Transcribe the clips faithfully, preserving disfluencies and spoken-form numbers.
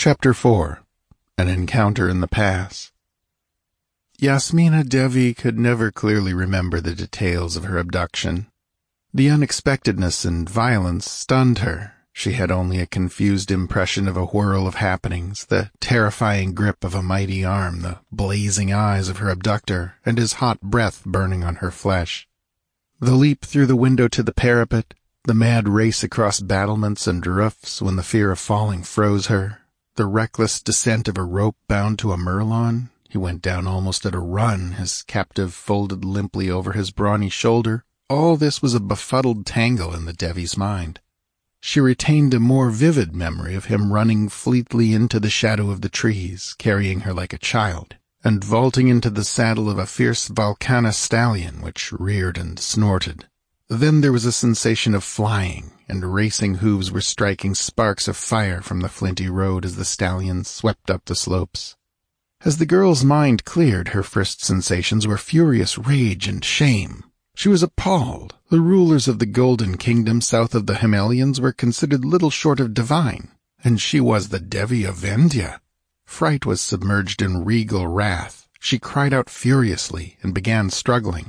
Chapter four. An Encounter in the Pass. Yasmina Devi could never clearly remember the details of her abduction. The unexpectedness and violence stunned her. She had only a confused impression of a whirl of happenings, the terrifying grip of a mighty arm, the blazing eyes of her abductor, and his hot breath burning on her flesh. The leap through the window to the parapet, the mad race across battlements and roofs when the fear of falling froze her, the reckless descent of a rope bound to a merlon. He went down almost at a run, his captive folded limply over his brawny shoulder. All this was a befuddled tangle in the Devi's mind. She retained a more vivid memory of him running fleetly into the shadow of the trees, carrying her like a child, and vaulting into the saddle of a fierce Valkana stallion which reared and snorted. Then there was a sensation of flying, and racing hooves were striking sparks of fire from the flinty road as the stallion swept up the slopes. As the girl's mind cleared, her first sensations were furious rage and shame. She was appalled. The rulers of the Golden Kingdom south of the Himalayans were considered little short of divine, and she was the Devi of Vendhya. Fright was submerged in regal wrath. She cried out furiously and began struggling.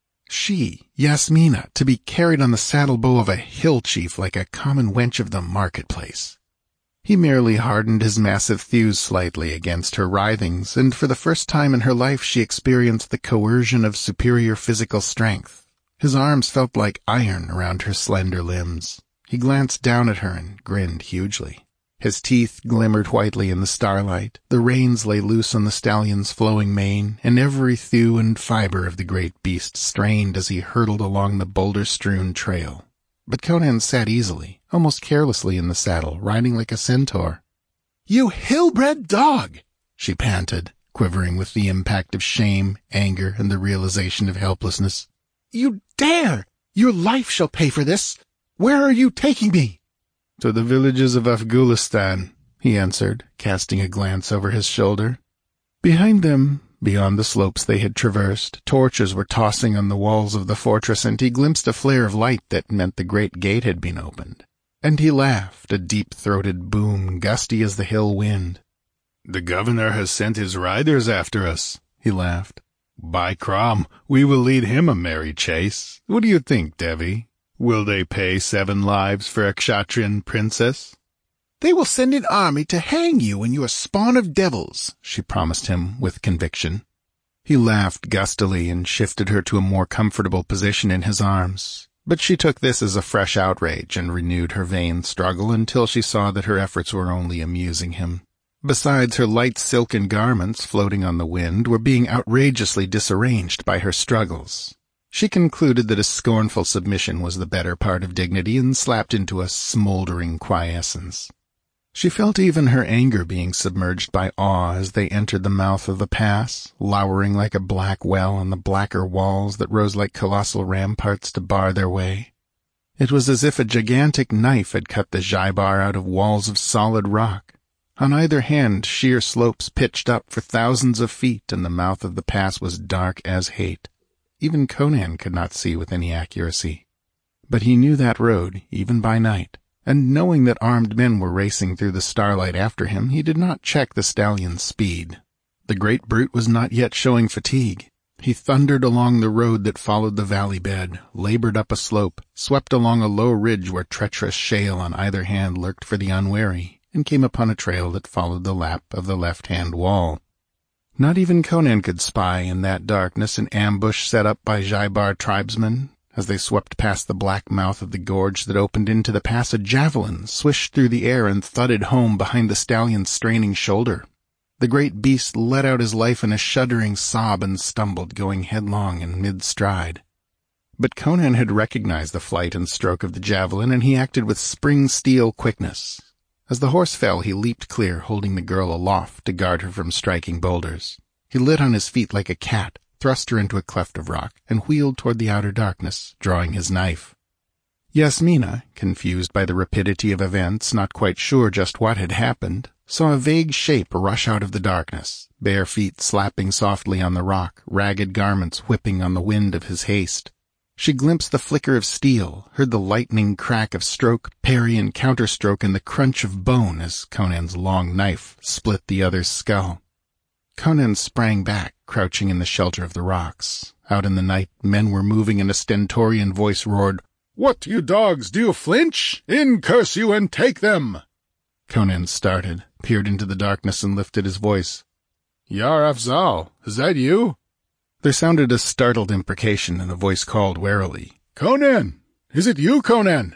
She, Yasmina, to be carried on the saddle-bow of a hill chief like a common wench of the marketplace. He merely hardened his massive thews slightly against her writhings, and for the first time in her life she experienced the coercion of superior physical strength. His arms felt like iron around her slender limbs. He glanced down at her and grinned hugely. His teeth glimmered whitely in the starlight. The reins lay loose on the stallion's flowing mane, and every thew and fiber of the great beast strained as he hurtled along the boulder-strewn trail. But Conan sat easily, almost carelessly in the saddle, riding like a centaur. "You hill-bred dog!" she panted, quivering with the impact of shame, anger, and the realization of helplessness. "You dare! Your life shall pay for this! Where are you taking me?" "To the villages of Afghulistan," he answered, casting a glance over his shoulder. Behind them, beyond the slopes they had traversed, torches were tossing on the walls of the fortress, and he glimpsed a flare of light that meant the great gate had been opened. And he laughed, a deep-throated boom, gusty as the hill wind. "The governor has sent his riders after us," he laughed. "By Crom, we will lead him a merry chase. What do you think, Devi? Will they pay seven lives for a Kshatriyan princess?" "They will send an army to hang you and your spawn of devils," she promised him with conviction. He laughed gustily and shifted her to a more comfortable position in his arms. But she took this as a fresh outrage and renewed her vain struggle until she saw that her efforts were only amusing him. Besides, her light silken garments floating on the wind were being outrageously disarranged by her struggles. She concluded that a scornful submission was the better part of dignity and slapped into a smoldering quiescence. She felt even her anger being submerged by awe as they entered the mouth of the pass, lowering like a black well on the blacker walls that rose like colossal ramparts to bar their way. It was as if a gigantic knife had cut the Jaibar out of walls of solid rock. On either hand, sheer slopes pitched up for thousands of feet, and the mouth of the pass was dark as hate. Even Conan could not see with any accuracy. But he knew that road, even by night, and knowing that armed men were racing through the starlight after him, he did not check the stallion's speed. The great brute was not yet showing fatigue. He thundered along the road that followed the valley bed, labored up a slope, swept along a low ridge where treacherous shale on either hand lurked for the unwary, and came upon a trail that followed the lap of the left-hand wall. Not even Conan could spy in that darkness an ambush set up by Jaibar tribesmen. As they swept past the black mouth of the gorge that opened into the pass, a javelin swished through the air and thudded home behind the stallion's straining shoulder. The great beast let out his life in a shuddering sob and stumbled, going headlong in mid-stride. But Conan had recognized the flight and stroke of the javelin, and he acted with spring-steel quickness. As the horse fell, he leaped clear, holding the girl aloft to guard her from striking boulders. He lit on his feet like a cat, thrust her into a cleft of rock, and wheeled toward the outer darkness, drawing his knife. Yasmina, confused by the rapidity of events, not quite sure just what had happened, saw a vague shape rush out of the darkness, bare feet slapping softly on the rock, ragged garments whipping on the wind of his haste. She glimpsed the flicker of steel, heard the lightning crack of stroke, parry, and counterstroke, and the crunch of bone as Conan's long knife split the other's skull. Conan sprang back, crouching in the shelter of the rocks. Out in the night, men were moving, and a stentorian voice roared, "What, you dogs, do you flinch? In, curse you, and take them!" Conan started, peered into the darkness, and lifted his voice. "Yar Afzal, is that you?" There sounded a startled imprecation, and a voice called warily, "Conan! Is it you, Conan?"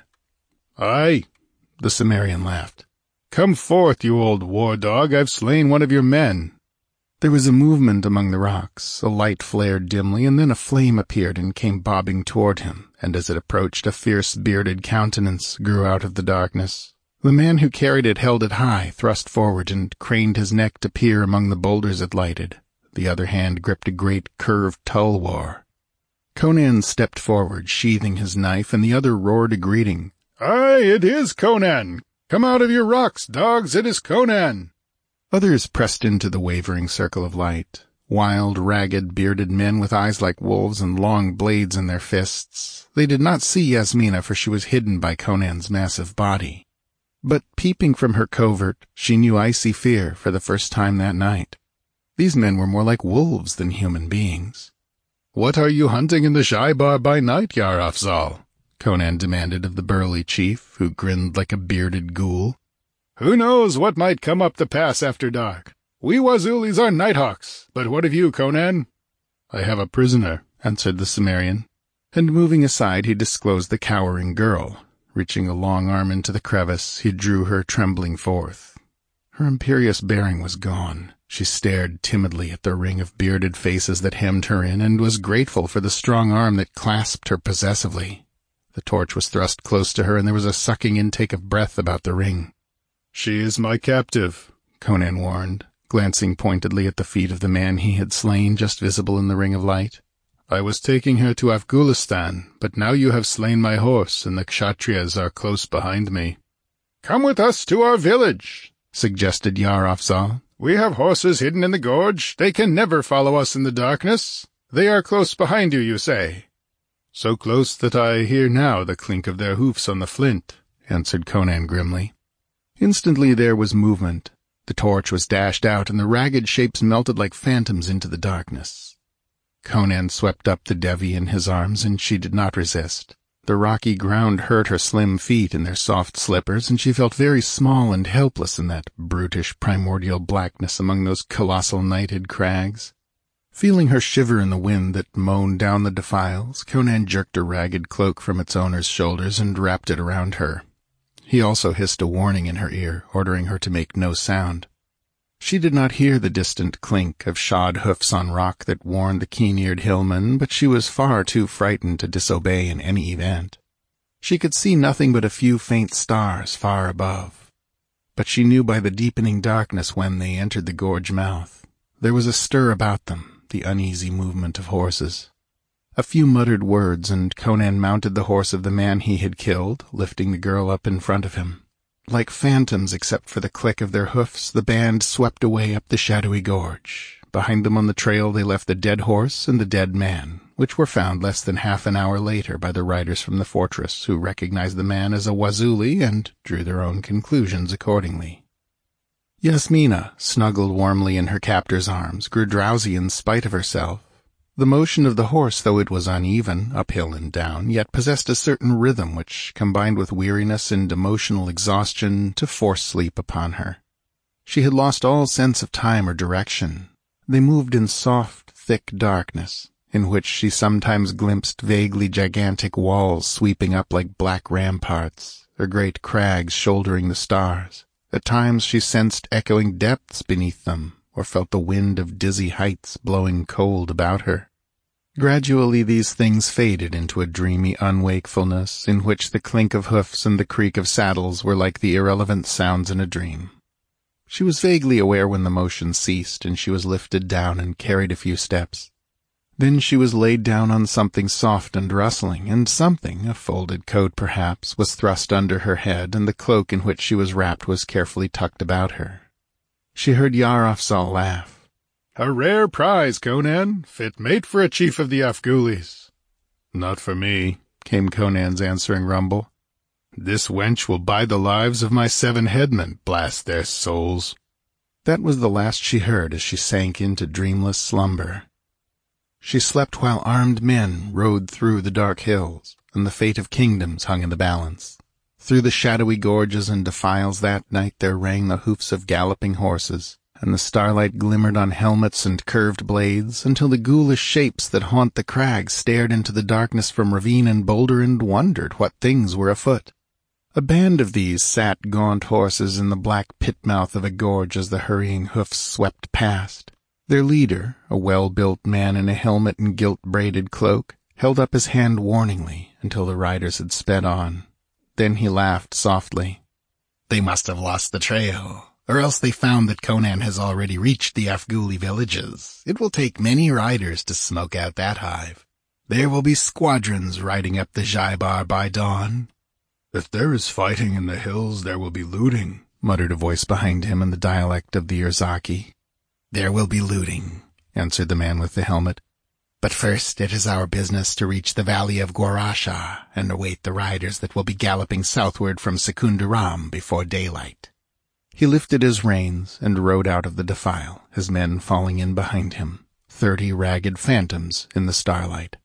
"Aye," the Cimmerian laughed. "Come forth, you old war-dog. I've slain one of your men." There was a movement among the rocks. A light flared dimly, and then a flame appeared and came bobbing toward him, and as it approached, a fierce bearded countenance grew out of the darkness. The man who carried it held it high, thrust forward, and craned his neck to peer among the boulders it lighted. The other hand gripped a great curved tulwar. Conan stepped forward, sheathing his knife, and the other roared a greeting. "Aye, it is Conan! Come out of your rocks, dogs, it is Conan!" Others pressed into the wavering circle of light. Wild, ragged, bearded men with eyes like wolves and long blades in their fists. They did not see Yasmina, for she was hidden by Conan's massive body. But peeping from her covert, she knew icy fear for the first time that night. These men were more like wolves than human beings. "What are you hunting in the Shaibar by night, Yar Afzal?" Conan demanded of the burly chief, who grinned like a bearded ghoul. "Who knows what might come up the pass after dark? We Wazulis are nighthawks, but what of you, Conan?" "I have a prisoner," answered the Cimmerian, and moving aside he disclosed the cowering girl. Reaching a long arm into the crevice, he drew her trembling forth. Her imperious bearing was gone. She stared timidly at the ring of bearded faces that hemmed her in, and was grateful for the strong arm that clasped her possessively. The torch was thrust close to her, and there was a sucking intake of breath about the ring. "She is my captive," Conan warned, glancing pointedly at the feet of the man he had slain, just visible in the ring of light. "I was taking her to Afghulistan, but now you have slain my horse, and the Kshatriyas are close behind me." "Come with us to our village," suggested Yar Afzal. "We have horses hidden in the gorge. They can never follow us in the darkness. They are close behind you, you say?" "So close that I hear now the clink of their hoofs on the flint," answered Conan grimly. Instantly there was movement. The torch was dashed out, and the ragged shapes melted like phantoms into the darkness. Conan swept up the Devi in his arms, and she did not resist. The rocky ground hurt her slim feet in their soft slippers, and she felt very small and helpless in that brutish primordial blackness among those colossal nighted crags. Feeling her shiver in the wind that moaned down the defiles, Conan jerked a ragged cloak from its owner's shoulders and wrapped it around her. He also hissed a warning in her ear, ordering her to make no sound. She did not hear the distant clink of shod hoofs on rock that warned the keen-eared hillman, but she was far too frightened to disobey in any event. She could see nothing but a few faint stars far above. But she knew by the deepening darkness when they entered the gorge mouth. There was a stir about them, the uneasy movement of horses. A few muttered words, and Conan mounted the horse of the man he had killed, lifting the girl up in front of him. Like phantoms, except for the click of their hoofs, the band swept away up the shadowy gorge. Behind them on the trail they left the dead horse and the dead man, which were found less than half an hour later by the riders from the fortress, who recognized the man as a Wazuli and drew their own conclusions accordingly. Yasmina, snuggled warmly in her captor's arms, grew drowsy in spite of herself. The motion of the horse, though it was uneven, uphill and down, yet possessed a certain rhythm which, combined with weariness and emotional exhaustion, to force sleep upon her. She had lost all sense of time or direction. They moved in soft, thick darkness, in which she sometimes glimpsed vaguely gigantic walls sweeping up like black ramparts, or great crags shouldering the stars. At times she sensed echoing depths beneath them, or felt the wind of dizzy heights blowing cold about her. Gradually these things faded into a dreamy unwakefulness in which the clink of hoofs and the creak of saddles were like the irrelevant sounds in a dream. She was vaguely aware when the motion ceased, and she was lifted down and carried a few steps. Then she was laid down on something soft and rustling, and something, a folded coat perhaps, was thrust under her head, and the cloak in which she was wrapped was carefully tucked about her. She heard Yar Afzal laugh. "A rare prize, Conan, fit mate for a chief of the Afghulis." Not for me, came Conan's answering rumble. This wench will buy the lives of my seven headmen, blast their souls. That was the last she heard as she sank into dreamless slumber. She slept while armed men rode through the dark hills, and the fate of kingdoms hung in the balance. Through the shadowy gorges and defiles that night there rang the hoofs of galloping horses, and the starlight glimmered on helmets and curved blades, until the ghoulish shapes that haunt the crags stared into the darkness from ravine and boulder and wondered what things were afoot. A band of these sat gaunt horses in the black pit-mouth of a gorge as the hurrying hoofs swept past. Their leader, a well-built man in a helmet and gilt-braided cloak, held up his hand warningly until the riders had sped on. Then he laughed softly. They must have lost the trail, or else they found that Conan has already reached the Afghuli villages. It will take many riders to smoke out that hive. There will be squadrons riding up the Jaibar by dawn. If there is fighting in the hills, there will be looting, muttered a voice behind him in the dialect of the Urzaki. There will be looting, answered the man with the helmet. But first it is our business to reach the valley of Gorasha and await the riders that will be galloping southward from Secunderam before daylight. He lifted his reins and rode out of the defile, his men falling in behind him, thirty ragged phantoms in the starlight.